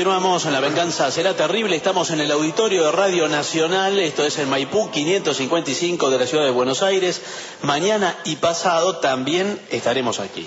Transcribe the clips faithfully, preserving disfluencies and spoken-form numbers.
continuamos en La Venganza Será Terrible. Estamos en el auditorio de Radio Nacional. Esto es en Maipú quinientos cincuenta y cinco de la ciudad de Buenos Aires. Mañana y pasado también estaremos aquí.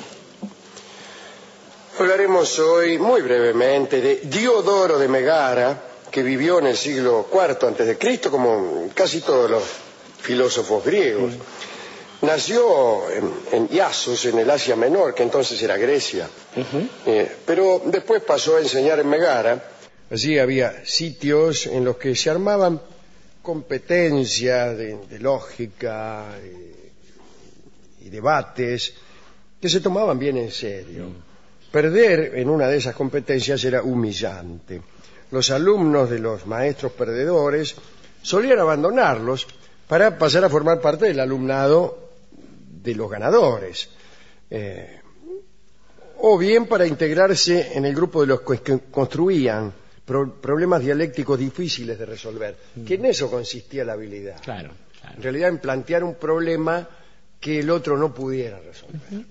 Hablaremos hoy muy brevemente de Diodoro de Megara, que vivió en el siglo cuarto antes de Cristo, como casi todos los filósofos griegos. Nació en, en Iasos, en el Asia Menor, que entonces era Grecia, uh-huh. eh, pero después pasó a enseñar en Megara. Allí había sitios en los que se armaban competencias de, de lógica eh, y debates que se tomaban bien en serio. Uh-huh. Perder en una de esas competencias era humillante. Los alumnos de los maestros perdedores solían abandonarlos para pasar a formar parte del alumnado de los ganadores, eh, o bien para integrarse en el grupo de los que construían pro problemas dialécticos difíciles de resolver, mm. que en eso consistía la habilidad. Claro, claro. En realidad, en plantear un problema que el otro no pudiera resolver. Uh-huh.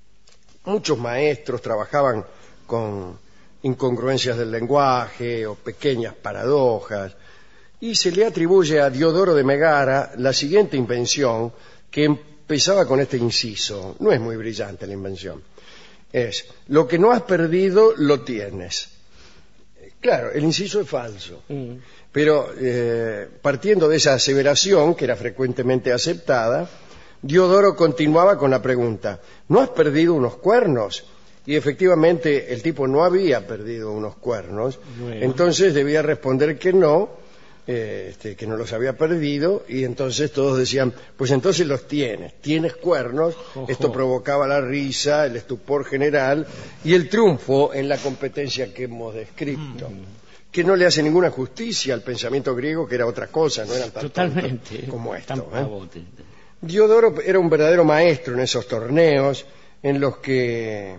Muchos maestros trabajaban con incongruencias del lenguaje o pequeñas paradojas, y se le atribuye a Diodoro de Megara la siguiente invención, que empezaba con este inciso. No es muy brillante la invención. Es: lo que no has perdido, lo tienes. Claro, el inciso es falso. Mm. Pero eh, partiendo de esa aseveración, que era frecuentemente aceptada, Diodoro continuaba con la pregunta: ¿no has perdido unos cuernos? Y efectivamente el tipo no había perdido unos cuernos. Bueno. Entonces debía responder que no, Eh, este, que no los había perdido, y entonces todos decían: pues entonces los tienes, tienes cuernos. Ojo. Esto provocaba la risa, el estupor general y el triunfo en la competencia que hemos descrito, mm. que no le hace ninguna justicia al pensamiento griego, que era otra cosa, no eran tan Totalmente, como esto. ¿eh? Diodoro era un verdadero maestro en esos torneos en los que,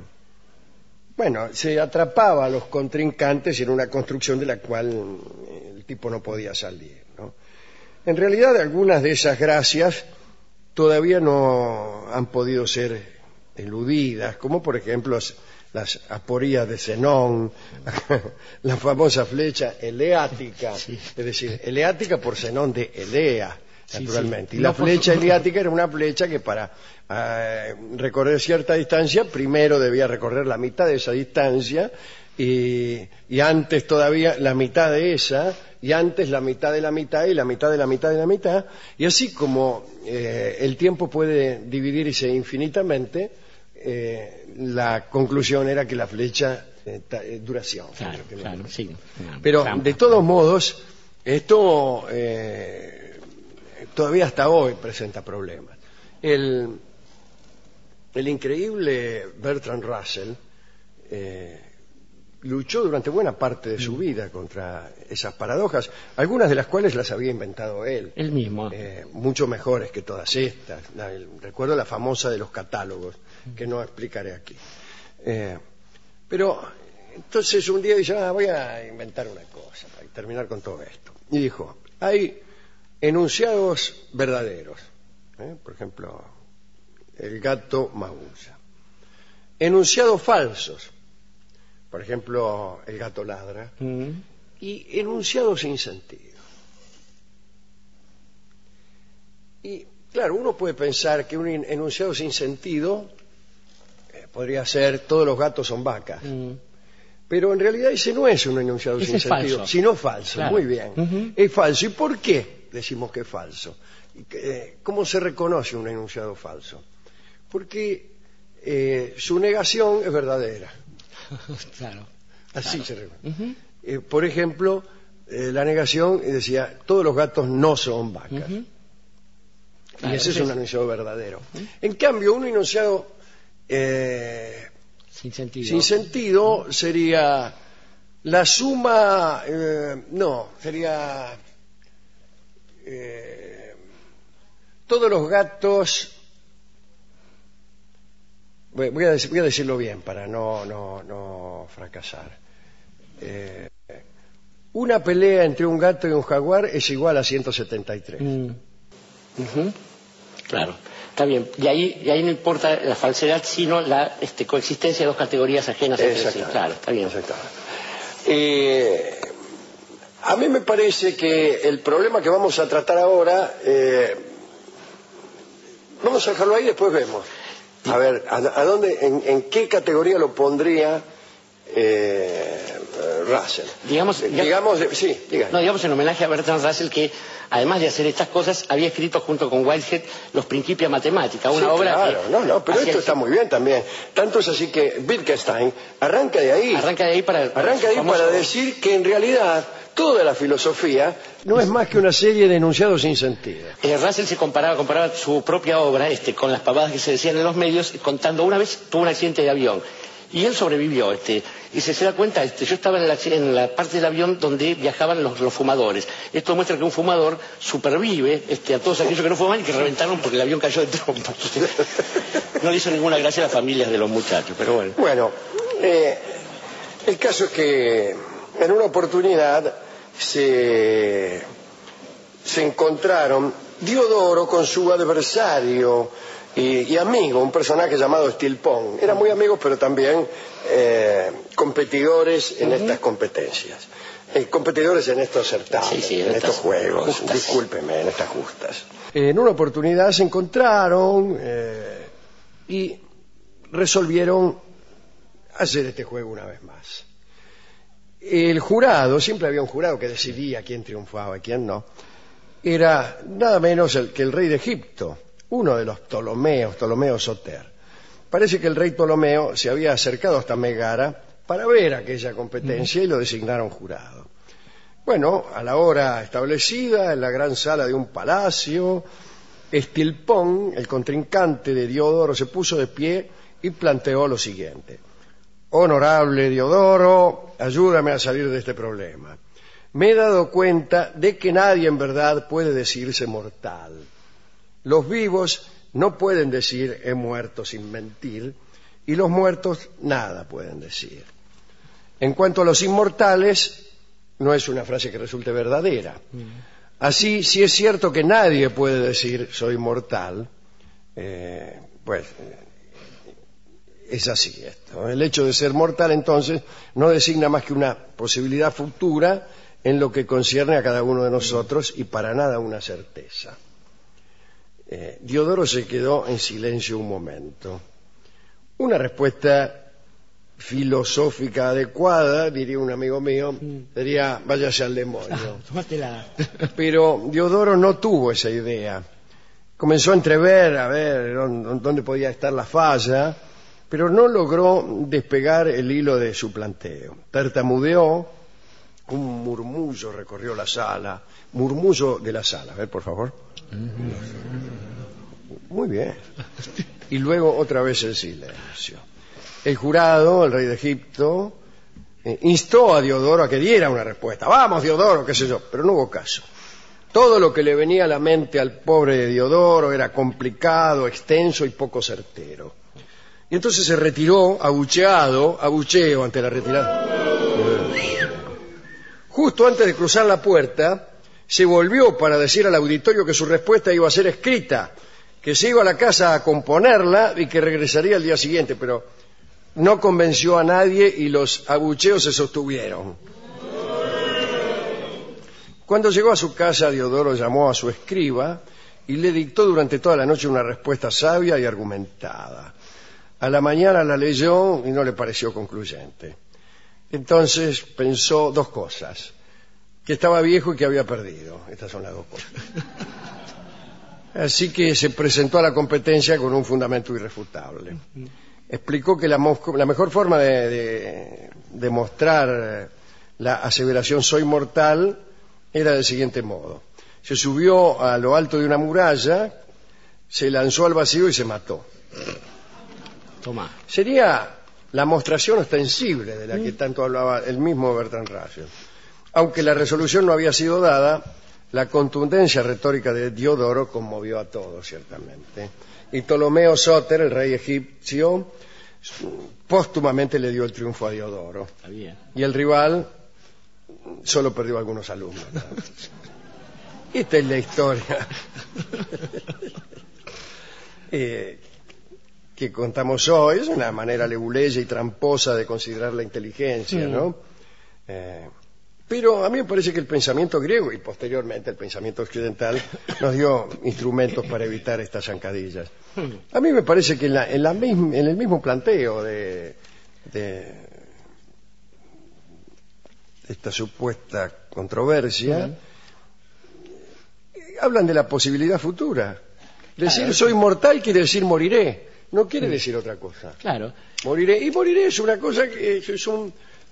bueno, se atrapaba a los contrincantes en una construcción de la cual el tipo no podía salir, ¿no? En realidad, algunas de esas gracias todavía no han podido ser eludidas, como por ejemplo las aporías de Zenón, la famosa flecha eleática, sí. Es decir, eleática por Zenón de Elea, naturalmente. Sí, sí. Y la no flecha por... eleática era una flecha que para uh, recorrer cierta distancia, primero debía recorrer la mitad de esa distancia, y, y antes todavía la mitad de esa, y antes la mitad de la mitad, y la mitad de la mitad de la mitad, y así como eh, el tiempo puede dividirse infinitamente, eh, la conclusión era que la flecha eh, eh, duración. Claro, claro, sí. Pero de todos modos, esto eh, todavía hasta hoy presenta problemas. El, el increíble Bertrand Russell eh, luchó durante buena parte de su vida contra esas paradojas, algunas de las cuales las había inventado él. Él mismo. Eh, mucho mejores que todas estas. La, el, recuerdo la famosa de los catálogos, que no explicaré aquí. Eh, pero entonces un día dice: ah, voy a inventar una cosa para terminar con todo esto. Y dijo: hay enunciados verdaderos, ¿eh? Por ejemplo, el gato maulla. Enunciados falsos, por ejemplo, el gato ladra. Mm. Y enunciados sin sentido. Y claro, uno puede pensar que un enunciado sin sentido eh, podría ser: todos los gatos son vacas. Mm. Pero en realidad ese no es un enunciado ese sin sentido, falso. Sino falso. Claro. Muy bien. Uh-huh. Es falso. ¿Y por qué decimos que es falso? ¿Cómo se reconoce un enunciado falso? Porque eh, su negación es verdadera. Claro. Así claro. se reconoce. Uh-huh. eh, por ejemplo, eh, la negación decía: todos los gatos no son vacas. Uh-huh. Claro, y ese es, es un enunciado verdadero. Uh-huh. En cambio, un enunciado eh, sin sentido, sin sentido sería la suma, eh, no, sería eh, todos los gatos. Voy a, decir, voy a decirlo bien para no, no, no fracasar. Eh, una pelea entre un gato y un jaguar es igual a ciento setenta y tres. Mm. Uh-huh. Claro, está bien. Y ahí, y ahí no importa la falsedad, sino la este, coexistencia de dos categorías ajenas entre sí. Claro, está bien. Eh, a mí me parece que el problema que vamos a tratar ahora, eh, vamos a dejarlo ahí y después vemos. A ver, ¿a, a dónde, en, en qué categoría lo pondría eh, Russell? Digamos, digamos, digamos, sí, diga. No, digamos en homenaje a Bertrand Russell, que además de hacer estas cosas, había escrito junto con Whitehead Los Principia Mathematica, una sí, obra claro, que... no, no, pero esto el... está muy bien también. Tanto es así que Wittgenstein arranca de ahí. Arranca de ahí para... Arranca de ahí famoso... para decir que en realidad toda la filosofía no es más que una serie de enunciados sin sentido. Eh, Russell se comparaba, comparaba su propia obra este, con las pavadas que se decían en los medios, contando una vez tuvo un accidente de avión. Y él sobrevivió, este, y se, se da cuenta, este, yo estaba en la, en la parte del avión donde viajaban los, los fumadores. Esto muestra que un fumador supervive este, a todos aquellos que no fuman y que reventaron porque el avión cayó de trompa. No le hizo ninguna gracia a las familias de los muchachos, pero bueno. Bueno, eh, el caso es que en una oportunidad se, se encontraron Diodoro con su adversario Y, y amigo, un personaje llamado Stilpon. Eran muy amigos, pero también eh, competidores en uh-huh. estas competencias. Eh, competidores en estos certámenes, sí, sí, en, en estos juegos, justas. discúlpeme, en estas justas. En una oportunidad se encontraron eh, y resolvieron hacer este juego una vez más. El jurado, siempre había un jurado que decidía quién triunfaba y quién no, era nada menos el, que el rey de Egipto, uno de los Ptolomeos, Ptolomeo Soter. Parece que el rey Ptolomeo se había acercado hasta Megara para ver aquella competencia y lo designaron jurado. Bueno, a la hora establecida, en la gran sala de un palacio, Stilpon, el contrincante de Diodoro, se puso de pie y planteó lo siguiente. Honorable Diodoro, ayúdame a salir de este problema. Me he dado cuenta de que nadie en verdad puede decirse mortal. Los vivos no pueden decir he muerto sin mentir y los muertos nada pueden decir. En cuanto a los inmortales, no es una frase que resulte verdadera. Así, si es cierto que nadie puede decir soy mortal, eh, pues es así esto. El hecho de ser mortal entonces no designa más que una posibilidad futura en lo que concierne a cada uno de nosotros y para nada una certeza. Eh, Diodoro se quedó en silencio un momento. Una respuesta filosófica adecuada, diría un amigo mío, sería váyase al demonio. Pero Diodoro no tuvo esa idea. Comenzó a entrever, a ver dónde podía estar la falla, pero no logró despegar el hilo de su planteo. Tartamudeó, un murmullo recorrió la sala, murmullo de la sala, a ver por favor. Muy bien. Y luego otra vez el silencio. El jurado, el rey de Egipto, eh, instó a Diodoro a que diera una respuesta. Vamos, Diodoro, qué sé yo, pero no hubo caso. Todo lo que le venía a la mente al pobre Diodoro era complicado, extenso y poco certero. Y entonces se retiró, abucheado, abucheo ante la retirada. Justo antes de cruzar la puerta, se volvió para decir al auditorio que su respuesta iba a ser escrita, que se iba a la casa a componerla y que regresaría al día siguiente, pero no convenció a nadie y los abucheos se sostuvieron. Cuando llegó a su casa, Diodoro llamó a su escriba y le dictó durante toda la noche una respuesta sabia y argumentada. A la mañana la leyó y no le pareció concluyente. Entonces pensó dos cosas: que estaba viejo y que había perdido. Estas son las dos cosas. Así que se presentó a la competencia con un fundamento irrefutable. Explicó que la, mo- la mejor forma de, de, de mostrar la aseveración soy mortal era del siguiente modo. Se subió a lo alto de una muralla, se lanzó al vacío y se mató. Toma. Sería la mostración ostensible de la que tanto hablaba el mismo Bertrand Russell. Aunque la resolución no había sido dada, la contundencia retórica de Diodoro conmovió a todos, ciertamente. Y Ptolomeo Soter, el rey egipcio, póstumamente le dio el triunfo a Diodoro. Está bien. Y el rival solo perdió algunos alumnos, ¿no? Esta es la historia eh, que contamos hoy. Es una manera leguleya y tramposa de considerar la inteligencia, ¿no? Eh, pero a mí me parece que el pensamiento griego y posteriormente el pensamiento occidental nos dio instrumentos para evitar estas zancadillas. A mí me parece que en, la, en, la misma, en el mismo planteo de, de esta supuesta controversia, uh-huh. hablan de la posibilidad futura. Decir claro. soy mortal quiere decir moriré, no quiere uh-huh. decir otra cosa. Claro. Moriré, y moriré es una cosa que es un...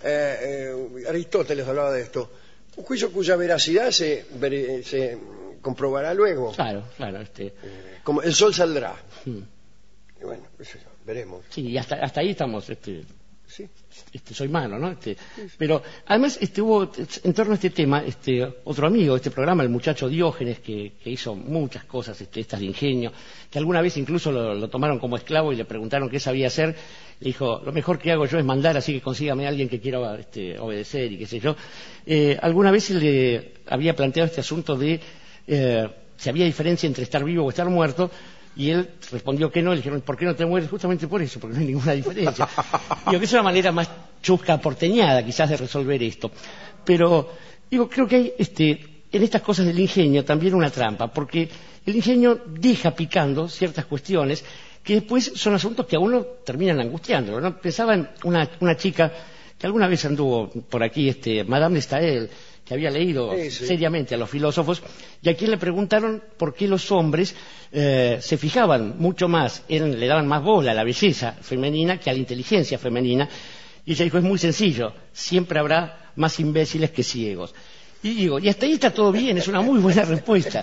Eh, eh, Aristóteles hablaba de esto, un juicio cuya veracidad se, se comprobará luego. Claro, claro. Este... Eh, como el sol saldrá. Hmm. Y bueno, pues eso, veremos. Sí, y hasta, hasta ahí estamos. Este... Sí. Este, soy malo, ¿no? Este, sí, sí. Pero además este, hubo en torno a este tema este, otro amigo de este programa, el muchacho Diógenes, que, que hizo muchas cosas, este, estas de ingenio, que alguna vez incluso lo, lo tomaron como esclavo y le preguntaron qué sabía hacer. Le dijo, lo mejor que hago yo es mandar, así que consígame a alguien que quiera este, obedecer y qué sé yo. Eh, alguna vez le había planteado este asunto de eh, si había diferencia entre estar vivo o estar muerto. Y él respondió que no, le dijeron, ¿por qué no te mueres? Justamente por eso, porque no hay ninguna diferencia. Digo que es una manera más chusca, porteñada, quizás, de resolver esto. Pero, digo, creo que hay este, en estas cosas del ingenio también una trampa, porque el ingenio deja picando ciertas cuestiones que después son asuntos que a uno terminan angustiándolo, ¿no? Pensaba en una, una chica que alguna vez anduvo por aquí, este, Madame de Staël, que había leído sí, sí. seriamente a los filósofos, y a quien le preguntaron por qué los hombres eh, se fijaban mucho más, en, le daban más bola a la belleza femenina que a la inteligencia femenina, y ella dijo, es muy sencillo, siempre habrá más imbéciles que ciegos. Y digo, y hasta ahí está todo bien, es una muy buena respuesta.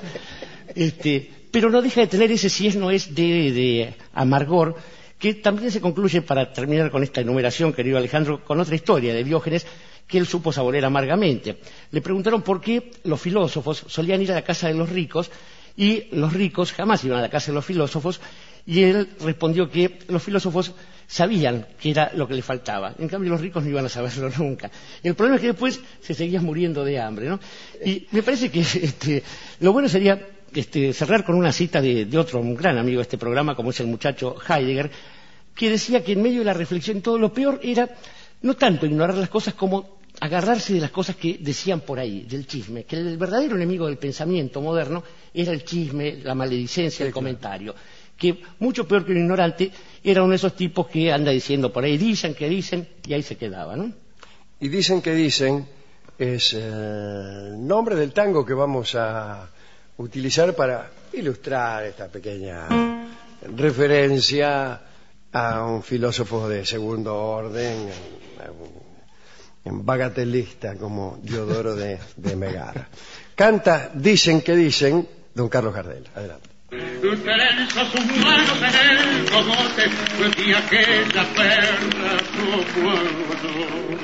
Este, pero no deja de tener ese si es no es de, de amargor, que también se concluye, para terminar con esta enumeración, querido Alejandro, con otra historia de Diógenes, que él supo saborear amargamente. Le preguntaron por qué los filósofos solían ir a la casa de los ricos y los ricos jamás iban a la casa de los filósofos, y él respondió que los filósofos sabían que era lo que le faltaba, en cambio los ricos no iban a saberlo nunca. El problema es que después se seguían muriendo de hambre, ¿no? Y me parece que este, lo bueno sería este, cerrar con una cita de, de otro un gran amigo de este programa, como es el muchacho Heidegger, que decía que en medio de la reflexión todo lo peor era no tanto ignorar las cosas como agarrarse de las cosas que decían por ahí, del chisme, que el verdadero enemigo del pensamiento moderno era el chisme, la maledicencia, sí, el comentario, que mucho peor que un ignorante era uno de esos tipos que anda diciendo por ahí, dicen que dicen, y ahí se quedaba, ¿no? Y dicen que dicen es el nombre del tango que vamos a utilizar para ilustrar esta pequeña referencia a un filósofo de segundo orden, en bagatelista como Diodoro de, de Megara. Canta Dicen que dicen don Carlos Gardel. Adelante. Trenzas sus manos en el cogote y aquella perra como algodón.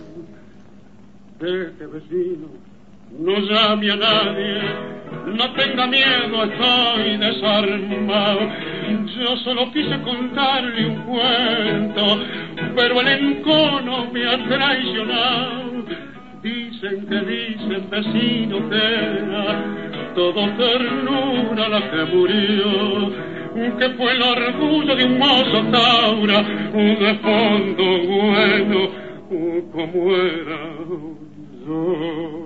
Vete, vecino, no llame a nadie, no tenga miedo, estoy desarmado. Yo solo quise contarle un cuento, pero el encono me ha traicionado. Dicen que dicen, vecino, que era todo ternura la que murió, que fue el orgullo de un mozo taura, de fondo bueno, como era yo.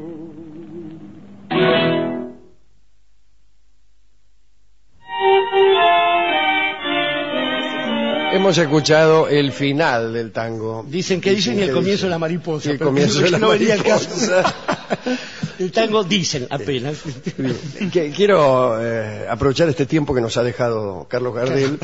Hemos escuchado el final del tango. Dicen que dicen, dicen y el comienzo dicen. de la mariposa. Y el comienzo de la no mariposa. El tango dicen apenas. Que, quiero eh, aprovechar este tiempo que nos ha dejado Carlos Gardel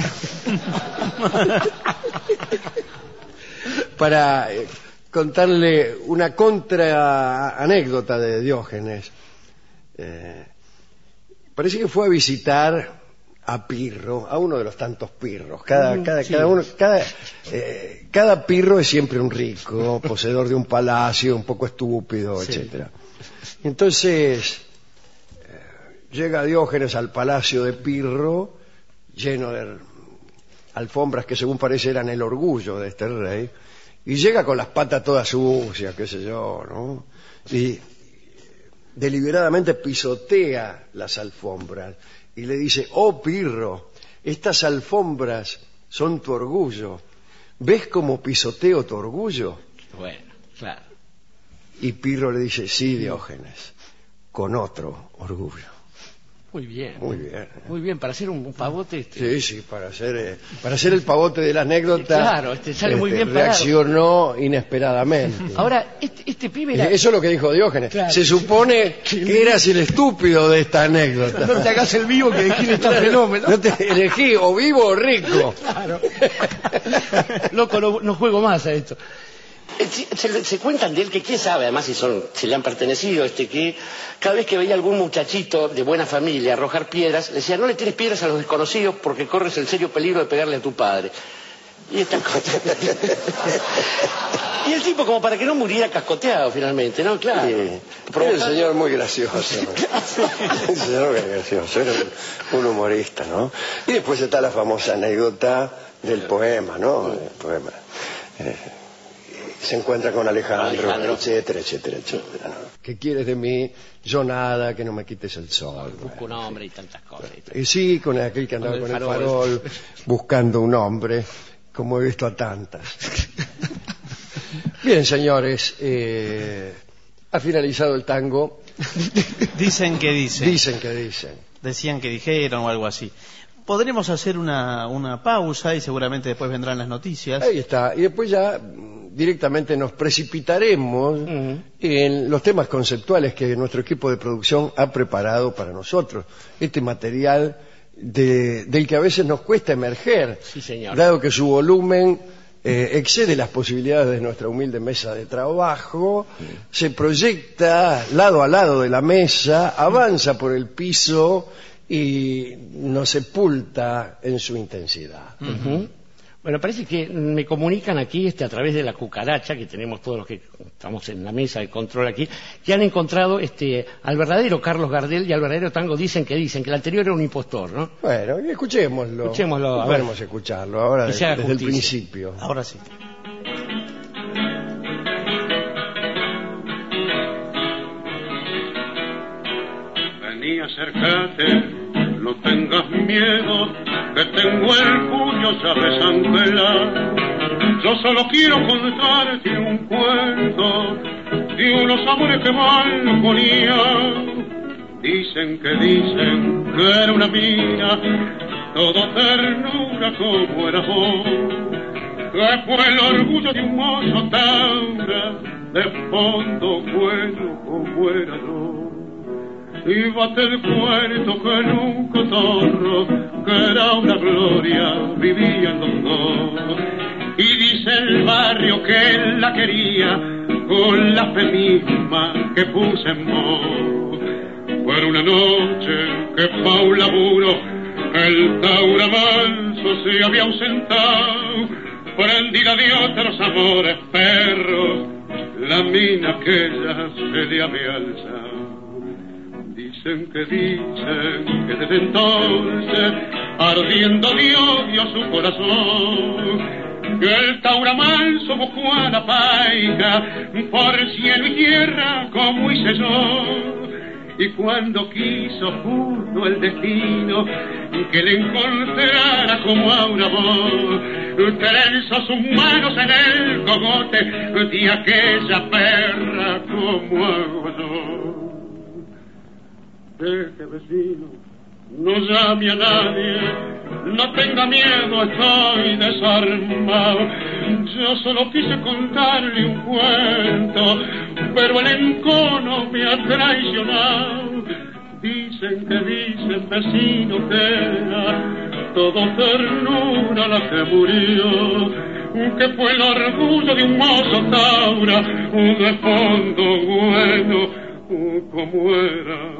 para eh, contarle una contra anécdota de Diógenes. Eh, parece que fue a visitar a Pirro, a uno de los tantos pirros. Cada, mm, cada, sí. cada, uno, cada, eh, cada pirro es siempre un rico, poseedor de un palacio, un poco estúpido, sí. etcétera. Entonces eh, llega Diógenes al palacio de Pirro, lleno de alfombras que según parece eran el orgullo de este rey, y llega con las patas todas sucias, qué sé yo, ¿no? Y deliberadamente pisotea las alfombras y le dice, oh Pirro, estas alfombras son tu orgullo. ¿Ves cómo pisoteo tu orgullo? Bueno, claro. Y Pirro le dice, sí, Diógenes, con otro orgullo. Muy bien. Muy bien. Muy bien, para hacer un, un pavote. Este... Sí, sí, para hacer, eh, para hacer el pavote de la anécdota. Claro, este sale muy bien parado. Reaccionó inesperadamente. Ahora, este, este pibe era... Eso es lo que dijo Diógenes. Claro. Se supone que eras el estúpido de esta anécdota. No te hagas el vivo que elegí esta fenómeno. No te elegí o vivo o rico. Claro. Loco, no, no juego más a esto. Se, se, se cuentan de él que quién sabe, además si son, si le han pertenecido, este que cada vez que veía algún muchachito de buena familia arrojar piedras, le decía, no le tires piedras a los desconocidos porque corres el serio peligro de pegarle a tu padre. Y esta cosa. Y el tipo como para que no muriera cascoteado finalmente, ¿no? Claro. Sí. Era un señor muy gracioso. Un señor muy gracioso, era un, un humorista, ¿no? Y después está la famosa anécdota del poema, ¿no? El poema. Eh, se encuentra con Alejandro, Alejandro. etcétera, etcétera, etcétera, ¿no? ¿Qué quieres de mí? Yo nada, que no me quites el sol. Busco un hombre y tantas cosas. Y sí, con aquel que andaba con el, con el farol, buscando un hombre, como he visto a tantas. Bien, señores, eh, ha finalizado el tango. Dicen que dicen. Dicen que dicen. Decían que dijeron o algo así. Podremos hacer una, una pausa y seguramente después vendrán las noticias. Ahí está. Y después ya directamente nos precipitaremos uh-huh. en los temas conceptuales que nuestro equipo de producción ha preparado para nosotros. Este material de, del que a veces nos cuesta emerger, sí, señor. Dado que su volumen eh, excede las posibilidades de nuestra humilde mesa de trabajo, uh-huh. se proyecta lado a lado de la mesa, avanza por el piso y nos sepulta en su intensidad. Uh-huh. Bueno, parece que me comunican aquí este, a través de la cucaracha, que tenemos todos los que estamos en la mesa de control aquí, que han encontrado este, al verdadero Carlos Gardel y al verdadero tango. Dicen que dicen que el anterior era un impostor, ¿no? Bueno, escuchémoslo. Escuchémoslo. Podemos escucharlo ahora desde, desde el principio. Ahora sí. Vení, acércate. No tengas miedo, que tengo el puño ya desangelado. Yo solo quiero contarte un cuento de unos amores que balconían. Dicen que dicen que era una mina, todo ternura como era vos. Que fue el orgullo de un mozo taura, de fondo bueno como era yo. Y bate el puerto que en un cotorro, que era una gloria, vivían los dos. Y dice el barrio que él la quería con la fe misma que puse en voz. Fue una noche que pa' un laburo el taura manso se había ausentado, prendida de otros amores perros, la mina aquella se le había alzado. Dicen que dicen que desde entonces, ardiendo de odio su corazón, que el taura manso buscó a la paica por cielo y tierra como hice yo. Y cuando quiso justo el destino que le encontrara como a una voz, trenzó sus manos en el cogote de aquella perra como hago yo. Deje, vecino, no llame a nadie, no tenga miedo, estoy desarmado. Yo solo quise contarle un cuento, pero el encono me ha traicionado. Dicen que dicen, vecino, que era todo ternura la que murió, que fue el orgullo de un mozo taura, de fondo bueno como era.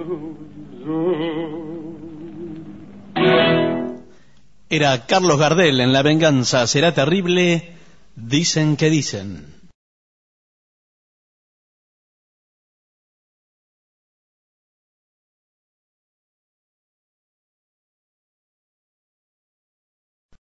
Era Carlos Gardel en La venganza será terrible, dicen que dicen.